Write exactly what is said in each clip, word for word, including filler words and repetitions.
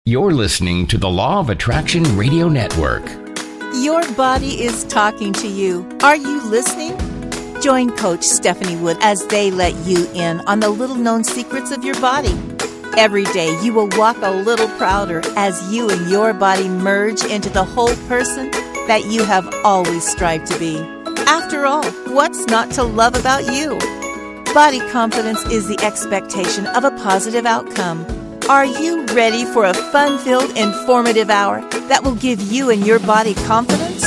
You're listening to the Law of Attraction Radio Network. Your body is talking to you. Are you listening? Join Coach Stephanie Wood as they let you in on the little-known secrets of your body. Every day, you will walk a little prouder as you and your body merge into the whole person that you have always strived to be. After all, what's not to love about you? Body confidence is the expectation of a positive outcome. Are you ready for a fun-filled, informative hour that will give you and your body confidence?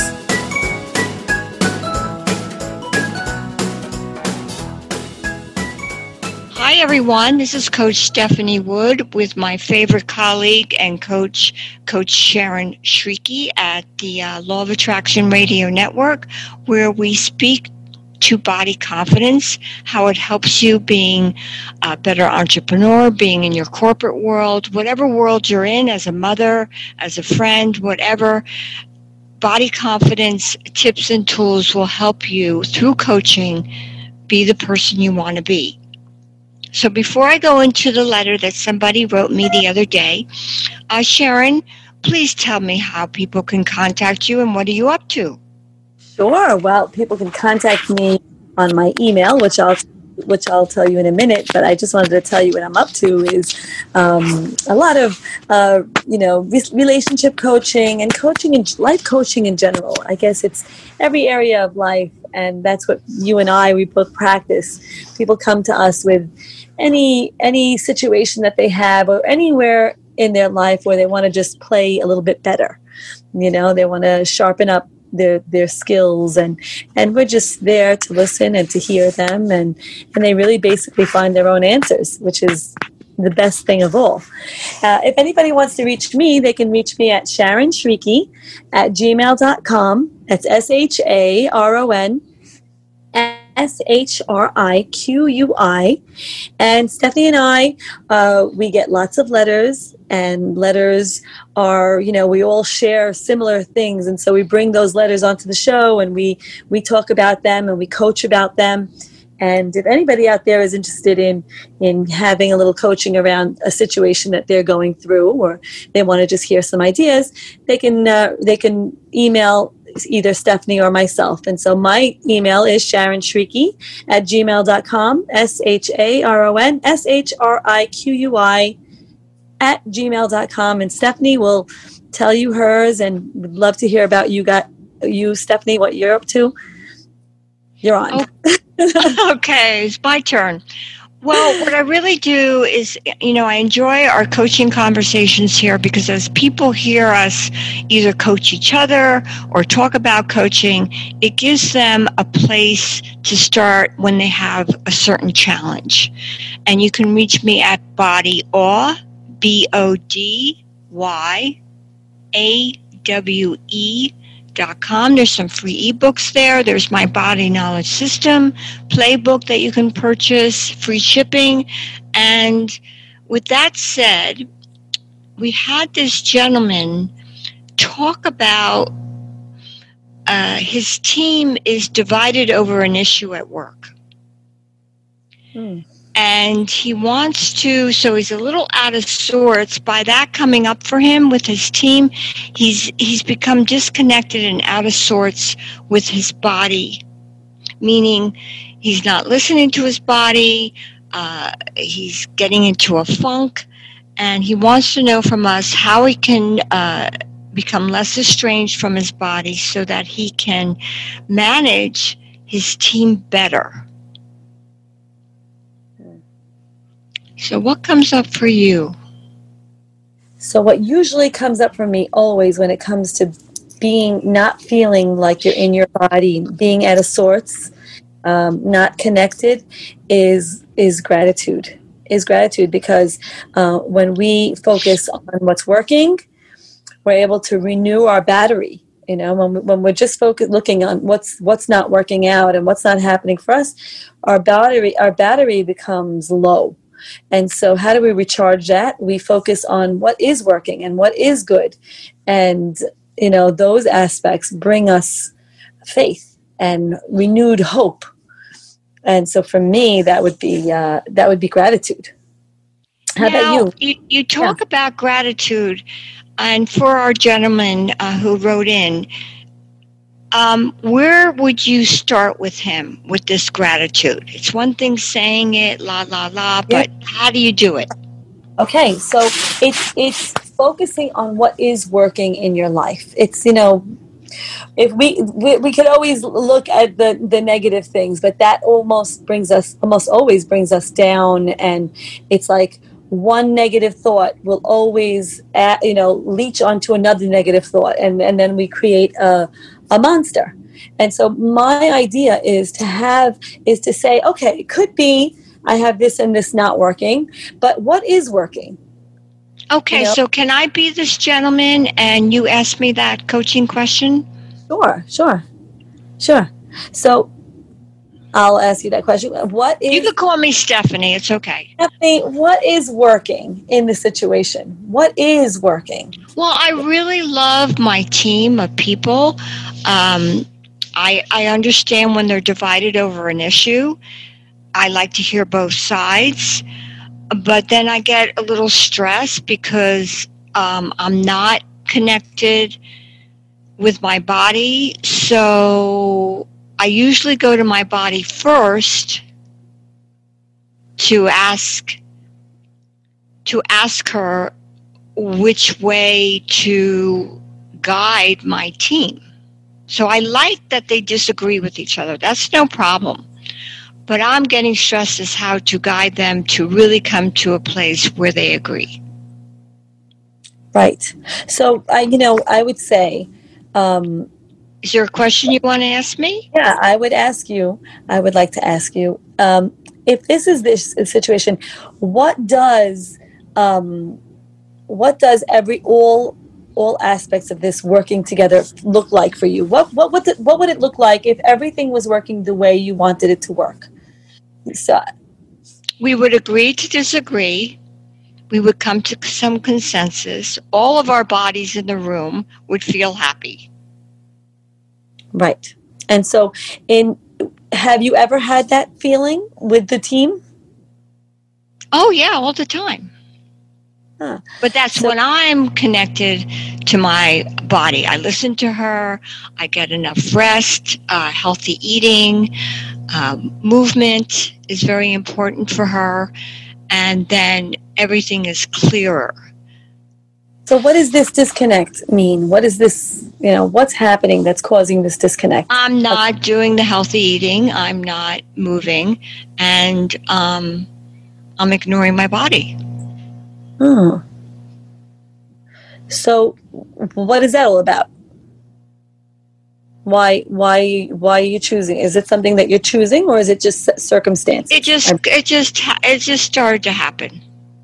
Hi, everyone. This is Coach Stephanie Wood with my favorite colleague and coach, Coach Sharon Shrieky at the uh, Law of Attraction Radio Network, where we speak to body confidence, how it helps you being a better entrepreneur, being in your corporate world, whatever world you're in, as a mother, as a friend, whatever. Body confidence tips and tools will help you, through coaching, be the person you want to be. So before I go into the letter that somebody wrote me the other day, uh, Sharon, please tell me how people can contact you and what are you up to? Sure. Well, people can contact me on my email, which I'll which I'll tell you in a minute. But I just wanted to tell you what I'm up to is um, a lot of uh, you know re- relationship coaching and coaching and life coaching in general. I guess it's every area of life, and that's what you and I we both practice. People come to us with any any situation that they have or anywhere in their life where they want to just play a little bit better. You know, they want to sharpen up their their skills, and and we're just there to listen and to hear them, and and they really basically find their own answers, which is the best thing of all. Uh, if anybody wants to reach me, they can reach me at Sharon Shrieky at gmail dot com. That's S H A R O N S H R I Q U I. And Stephanie and I, uh, we get lots of letters, and letters are, you know, we all share similar things. And so we bring those letters onto the show, and we, we talk about them and we coach about them. And if anybody out there is interested in, in having a little coaching around a situation that they're going through, or they want to just hear some ideas, they can, uh, they can email either Stephanie or myself. And so my email is Sharon Shrieky at gmail dot com, S H A R O N S H R I Q U I at gmail dot com. And Stephanie will tell you hers, and would love to hear about you, got you, Stephanie, what you're up to. You're on. Oh, okay, it's my turn. Well, what I really do is, you know, I enjoy our coaching conversations here, because as people hear us either coach each other or talk about coaching, it gives them a place to start when they have a certain challenge. And you can reach me at Body Awe, B O D Y A W E dot com. There's some free ebooks there. There's my Body Knowledge System playbook that you can purchase, free shipping. And with that said, we had this gentleman talk about uh, his team is divided over an issue at work. Hmm. And he wants to, so he's a little out of sorts. By that coming up for him with his team, he's he's become disconnected and out of sorts with his body, meaning he's not listening to his body, uh, he's getting into a funk, and he wants to know from us how he can uh, become less estranged from his body so that he can manage his team better. So what comes up for you? So what usually comes up for me always when it comes to being, not feeling like you're in your body, being out of sorts, um, not connected, is is gratitude. Is gratitude because uh, when we focus on what's working, we're able to renew our battery. You know, when, we, when we're just focus, looking on what's what's not working out and what's not happening for us, our battery our battery becomes low. And so how do we recharge that? We focus on what is working and what is good. And, you know, those aspects bring us faith and renewed hope. And so for me, that would be uh, that would be gratitude. How now, about you? you? You talk Yeah. about gratitude, and for our gentleman uh, who wrote in, um, where would you start with him with this gratitude? It's one thing saying it, la la la, but how do you do it? Okay, so it's it's focusing on what is working in your life. It's, you know, if we, we we could always look at the the negative things, but that almost brings us almost always brings us down, and it's like one negative thought will always add, you know, leach onto another negative thought, and and then we create a a monster. And so my idea is to have is to say, okay, it could be I have this and this not working, but what is working? Okay, You know? so can I be this gentleman and you ask me that coaching question? Sure, sure, sure. So I'll ask you that question. What is You could call me Stephanie. It's okay. Stephanie, what is working in the situation? What is working? Well, I really love my team of people. Um, I, I understand when they're divided over an issue. I like to hear both sides. But then I get a little stressed because um, I'm not connected with my body. So I usually go to my body first to ask to ask her which way to guide my team. So I like that they disagree with each other. That's no problem. But I'm getting stressed as how to guide them to really come to a place where they agree. Right. So I, you know, I would say, um, Is there a question you want to ask me? yeah, I would ask you. I would like to ask you, um, if this is this situation, what does, um, what does every all all aspects of this working together look like for you? What what what, the, what would it look like if everything was working the way you wanted it to work? So, We would agree to disagree. We would come to some consensus. All of our bodies in the room would feel happy. right. And so, in have you ever had that feeling with the team? Oh, yeah, all the time. Huh. But that's So- when I'm connected to my body. I listen to her. I get enough rest, uh, healthy eating, um, movement is very important for her. And then everything is clearer. So, what does this disconnect mean? What is this? You know, what's happening that's causing this disconnect? I'm not doing the healthy eating. I'm not moving. And um, I'm ignoring my body. Hmm. So, what is that all about? Why, why, why are you choosing? Is it something that you're choosing, or is it just circumstance? It just, it just, ha- it just started to happen.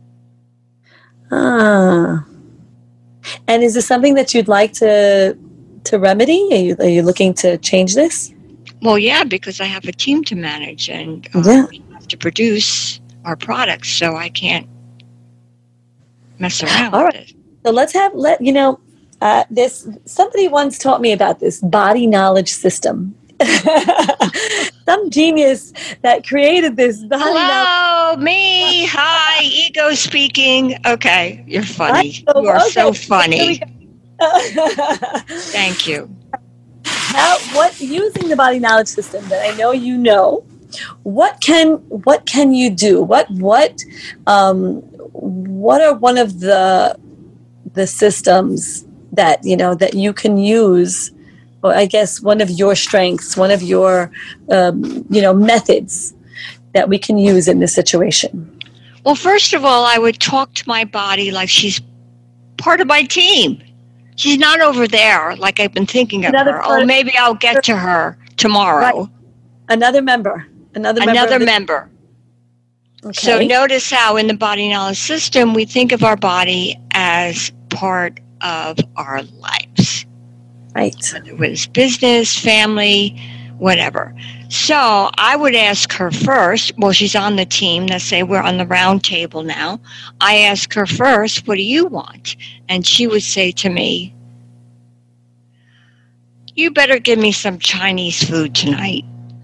Ah. And is this something that you'd like to to remedy? Are you, are you looking to change this? Well, yeah, because I have a team to manage and uh, Yeah. we have to produce our products, so I can't mess around All with right. it. So let's have let you know. Uh, this somebody once taught me about this body knowledge system. Some genius that created this body knowledge. Hello, me. Hi, ego speaking. Okay, you're funny. I know, You are so okay, here we funny. go. Thank you. How, what using the body knowledge system that I know you know, what can what can you do? What what um, what are one of the the systems that you know that you can use? Or I guess one of your strengths, one of your um, you know methods that we can use in this situation. Well, first of all, I would talk to my body like she's part of my team. She's not over there like I've been thinking of Another her. part- Oh, maybe I'll get to her tomorrow. Another member, another member. Another of the- member. Okay. So notice how in the body knowledge system, we think of our body as part of our lives. Right. Whether it was business, family, whatever. So I would ask her first, well, she's on the team. Let's say we're on the round table now. I ask her first, what do you want? And she would say to me, you better give me some Chinese food tonight.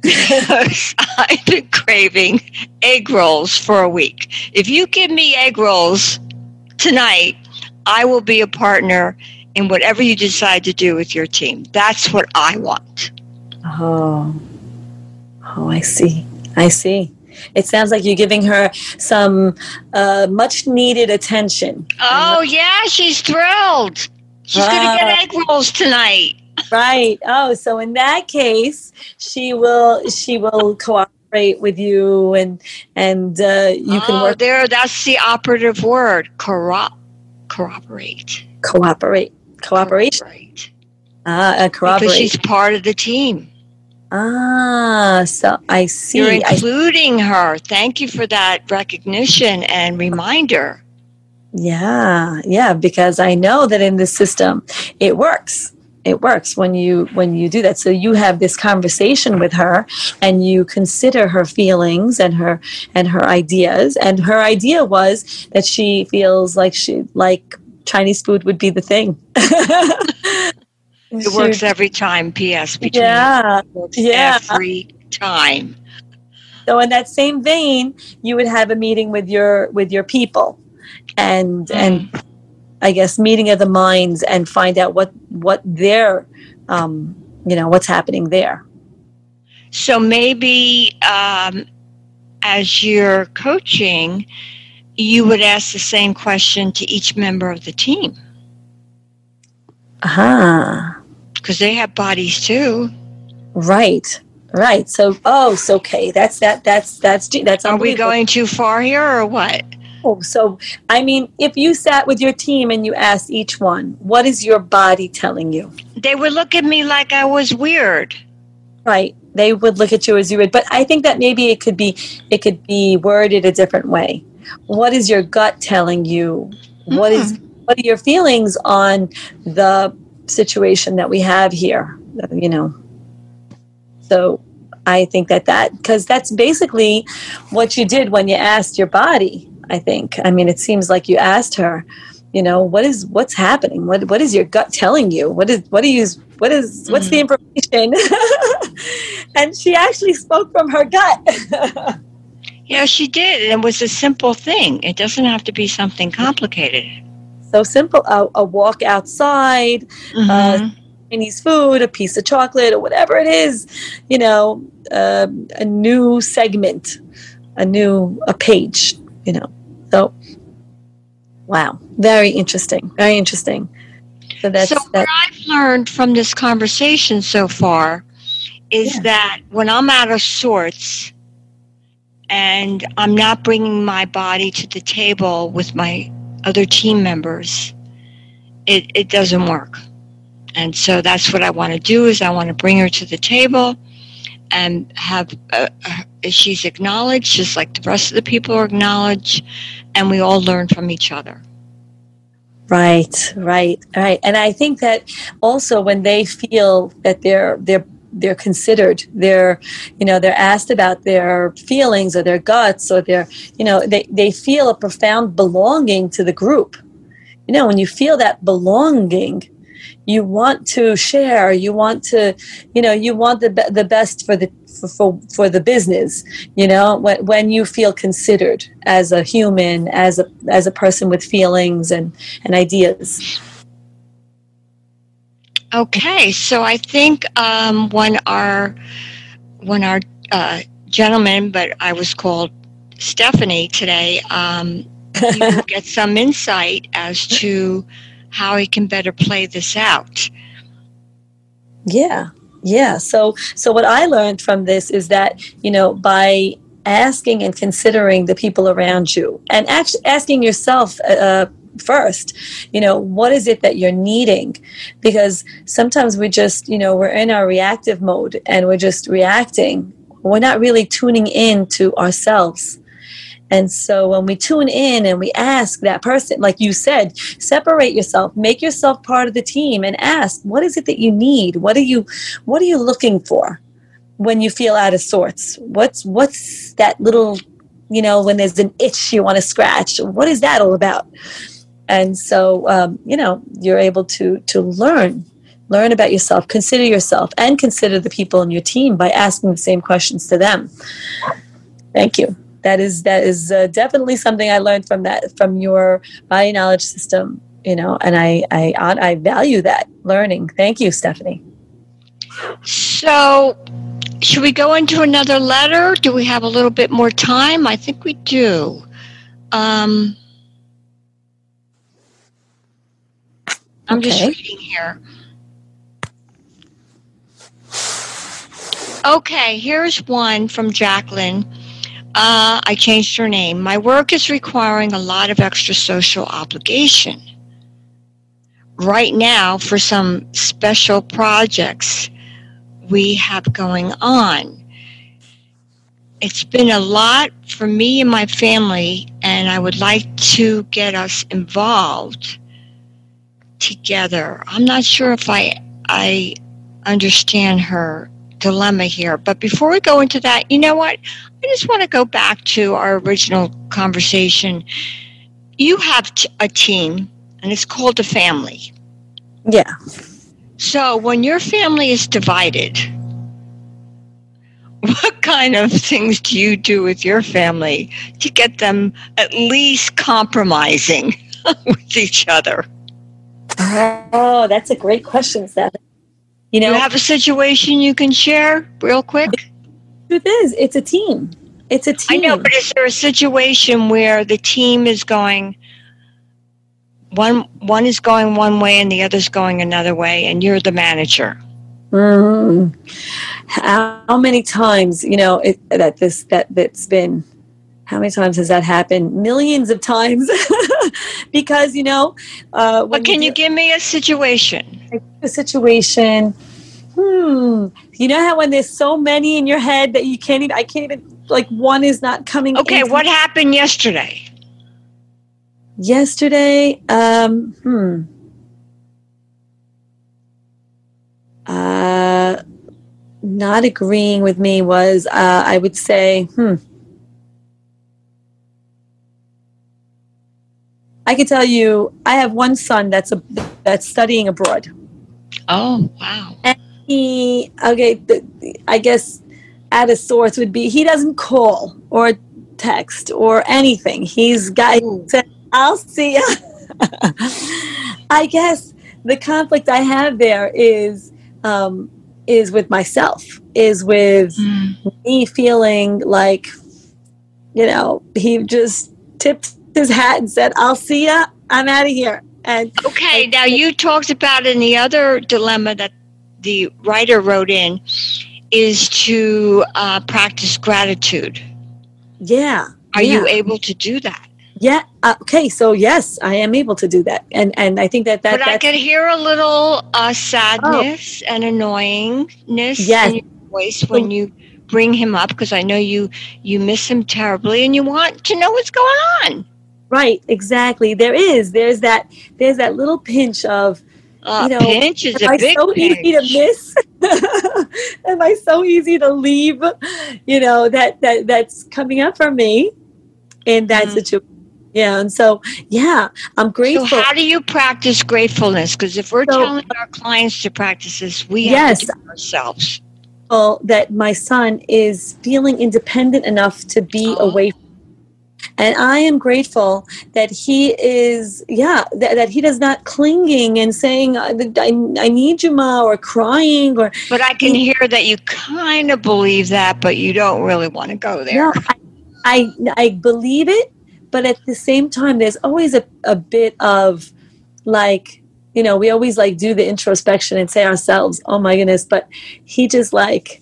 Because I've been craving egg rolls for a week. If you give me egg rolls tonight, I will be a partner in whatever you decide to do with your team. That's what I want. Oh, oh, I see. I see. It sounds like you're giving her some uh, much needed attention. Oh, yeah, she's thrilled. She's uh, going to get egg rolls tonight. Right. Oh, so in that case, she will she will cooperate with you, and and uh, you oh, can work. There, that's the operative word. Corro- cooperate. Cooperate. Cooperation. Cooperate. Ah, uh, cooperate. Because she's part of the team. Ah, so I see. You're including I, her. Thank you for that recognition and reminder. Yeah, yeah, because I know that in this system, it works. It works when you when you do that. So you have this conversation with her, and you consider her feelings and her and her ideas. And her idea was that she feels like she like Chinese food would be the thing. It works every time, P S between yeah, it works yeah. every time. So in that same vein, you would have a meeting with your with your people, and mm. and I guess meeting of the minds, and find out what what their um, you know what's happening there. So maybe um, as you're coaching, you would ask the same question to each member of the team. Ah. Because they have bodies too. Right, right. So, oh, so okay. That's that. That's that's that's. Are we going too far here, or what? Oh, so I mean, if you sat with your team and you asked each one, what is your body telling you? They would look at me like I was weird. Right. They would look at you as you would. But I think that maybe it could be it could be worded a different way. What is your gut telling you? Mm. What is what are your feelings on the situation that we have here, you know? So I think that that, because that's basically what you did when you asked your body, I think. I mean, it seems like you asked her, you know, what is, what's happening? What, what is your gut telling you? What is, what do you, what is, what's mm-hmm. the information? And she actually spoke from her gut. Yeah, she did. And it was a simple thing. It doesn't have to be something complicated. So simple, a, a walk outside, mm-hmm. uh, Chinese food, a piece of chocolate, or whatever it is, you know, uh, a new segment, a new, a page, you know. So, wow, very interesting, very interesting. So, that's, so that. what I've learned from this conversation so far is yeah. that when I'm out of sorts and I'm not bringing my body to the table with my other team members, it, it doesn't work. And so that's what I want to do, is I want to bring her to the table and have uh, she's acknowledged just like the rest of the people are acknowledged, and we all learn from each other. Right, right, right. And I think that also when they feel that they're they're they're considered, they're, you know, they're asked about their feelings or their guts or their, you know, they, they feel a profound belonging to the group. You know, when you feel that belonging, you want to share, you want to, you know, you want the the best for the for, for, for the business, you know, when when you feel considered as a human, as a as a person with feelings and, and ideas. Okay, so I think um, when our when our uh, gentleman, but I was called Stephanie today, um, you will get some insight as to how he can better play this out. Yeah, yeah. So, so what I learned from this is that, you know, by asking and considering the people around you, and actually asking yourself Uh, first, you know, what is it that you're needing? Because sometimes we just, you know, we're in our reactive mode and we're just reacting. We're not really tuning in to ourselves. And so when we tune in and we ask that person, like you said, separate yourself, make yourself part of the team, and ask, what is it that you need? What are you, what are you looking for when you feel out of sorts? What's, what's that little, you know, when there's an itch you want to scratch? What is that all about? And so, um, you know, you're able to to learn, Learn about yourself, consider yourself, and consider the people in your team by asking the same questions to them. Thank you. That is that is uh, definitely something I learned from that, from your body knowledge system, you know, and I, I, I value that learning. Thank you, Stephanie. So, should we go into another letter? Do we have a little bit more time? I think we do. Um, I'm okay. just reading here. Okay, here's one from Jacqueline. Uh, I changed her name. My work is requiring a lot of extra social obligation. Right now, for some special projects we have going on. It's been a lot for me and my family, and I would like to get us involved together. I'm not sure if I I understand her dilemma here, but before we go into that, you know what? I just want to go back to our original conversation. You have t- a team, and it's called a family. Yeah. So when your family is divided, what kind of things do you do with your family to get them at least compromising with each other? Oh, that's a great question, Stephanie. You know, you have a situation you can share real quick? The truth is, it's a team. It's a team. I know, but is there a situation where the team is going, one one is going one way and the other's going another way, and you're the manager? Mm. How many times, you know, it, that this that that's been? How many times has that happened? Millions of times. Because, you know, uh, but can you, you give me a situation? A situation. Hmm. You know how when there's so many in your head that you can't even, I can't even, like one is not coming. Okay, what happened yesterday? Yesterday, um, hmm. Uh, not agreeing with me was, uh, I would say, hmm. I can tell you, I have one son that's a, that's studying abroad. Oh, wow. And he, okay, the, I guess at a source would be, he doesn't call or text or anything. He's got, he said, I'll see ya. I guess the conflict I have there is, um, is with myself, is with mm. me feeling like, you know, he just tipped his hat and said, I'll see ya, I'm out of here. And okay, now you talked about in the other dilemma that the writer wrote in is to uh, practice gratitude. Yeah. Are yeah. you able to do that? Yeah. Uh, okay. So yes, I am able to do that. And and I think that that But I could hear a little uh, sadness oh. and annoyingness yes. in your voice when you bring him up, because I know you, you miss him terribly and you want to know what's going on. Right, exactly. There is. There's that. There's that little pinch of, uh, you know, pinch is am a I big so pinch. easy to miss? Am I so easy to leave? You know, that that that's coming up for me in that mm. situation. Yeah, and so yeah, I'm grateful. So how do you practice gratefulness? Because if we're so, telling our clients to practice this, we have yes, to do it ourselves. Well, that my son is feeling independent enough to be oh. away from. And I am grateful that he is, yeah, that, that he does not clinging and saying, I, I need you, Ma, or crying. or. But I can he, hear that you kind of believe that, but you don't really want to go there. No, I, I, I believe it, but at the same time, there's always a, a bit of like, you know, we always like do the introspection and say ourselves, oh my goodness, but he just like,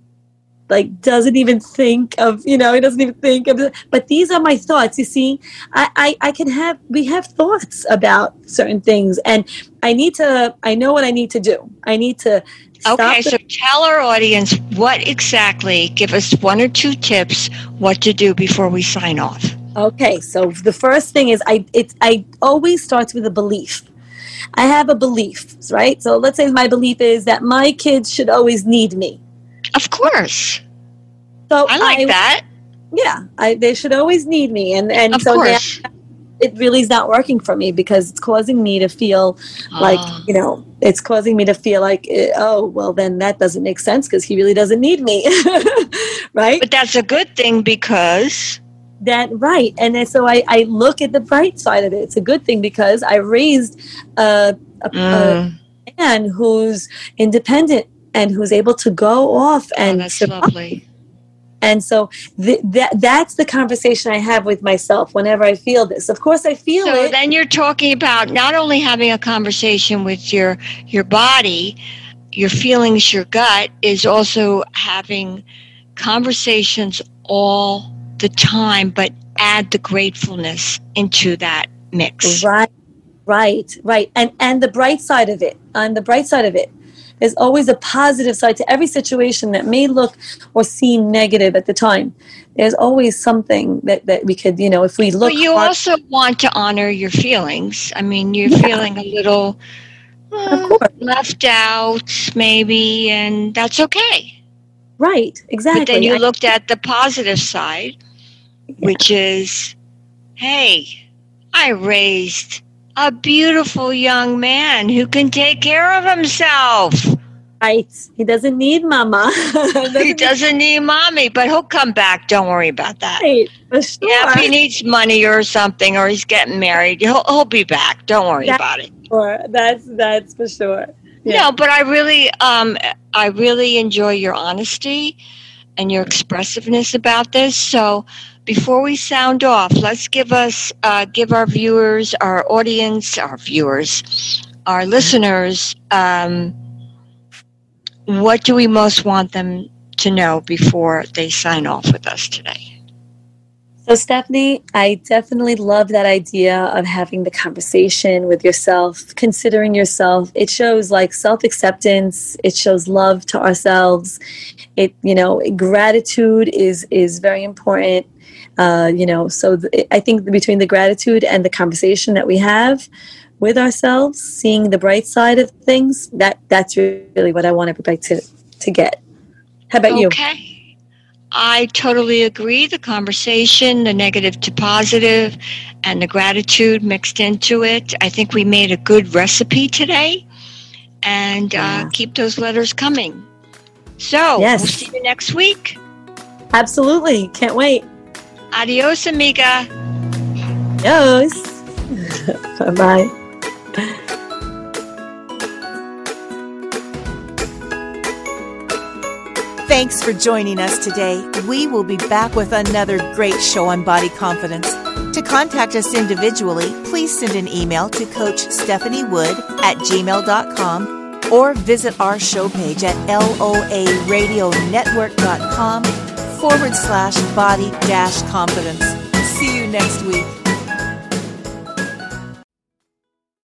like doesn't even think of, you know, he doesn't even think of, but these are my thoughts. You see, I, I, I can have, we have thoughts about certain things, and I need to, I know what I need to do. I need to stop. Okay, the- so tell our audience what exactly, give us one or two tips what to do before we sign off. Okay, so the first thing is I, it's, I always starts with a belief. I have a belief, right? So let's say my belief is that my kids should always need me. Of course. So I like I, that. Yeah, I, they should always need me, and and of so course. Now, it really is not working for me because it's causing me to feel like, Ah. you know, it's causing me to feel like, eh, oh, well, then that doesn't make sense because he really doesn't need me. Right? But that's a good thing because That right, and then so I, I look at the bright side of it. It's a good thing because I raised a, a, Mm. a man who's independent and who's able to go off oh, and that's survive. lovely. And so th- that that's the conversation I have with myself whenever I feel this. Of course, I feel So it. then you're talking about not only having a conversation with your your body, your feelings, your gut, is also having conversations all the time, but add the gratefulness into that mix. Right, right, right. And and the bright side of it, on the bright side of it, there's always a positive side to every situation that may look or seem negative at the time. There's always something that, that we could, you know, if we look But you hard- also want to honor your feelings. I mean, you're Yeah. feeling a little uh, Of course. left out, maybe, and that's okay. right, exactly. But then you I- looked at the positive side, which is, hey, I raised a beautiful young man who can take care of himself. right. He doesn't need mama. He doesn't need mommy, but he'll come back. Don't worry about that. Right, for sure. Yeah, if he needs money or something, or he's getting married, he'll, he'll be back. Don't worry That- about it. Sure. That's that's for sure. Yeah. No, but I really, um, I really enjoy your honesty and your expressiveness about this. So, before we sound off, let's give us, uh, give our viewers, our audience, our viewers, our listeners, um, what do we most want them to know before they sign off with us today? So, Stephanie, I definitely love that idea of having the conversation with yourself, considering yourself. It shows like self-acceptance. It shows love to ourselves. It, you know, gratitude is is very important. Uh, you know, so th- I think between the gratitude and the conversation that we have with ourselves, seeing the bright side of things, that that's really what I want everybody to to get. How about you? Okay. I totally agree. The conversation, the negative to positive, and the gratitude mixed into it. I think we made a good recipe today. And uh, Yeah. keep those letters coming. So, Yes. we'll see you next week. Absolutely. Can't wait. Adios, amiga. Yes. Bye-bye. Thanks for joining us today. We will be back with another great show on body confidence. To contact us individually, please send an email to Coach Stephanie Wood at gmail dot com or visit our show page at loaradionetwork.com forward slash body dash confidence. See you next week.